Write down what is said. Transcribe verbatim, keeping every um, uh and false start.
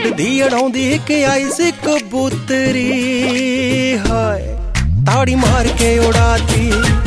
उड़दी अड़ाउंदी एक आई सी कबूतरी, हाय ताड़ी मार के उड़ाती।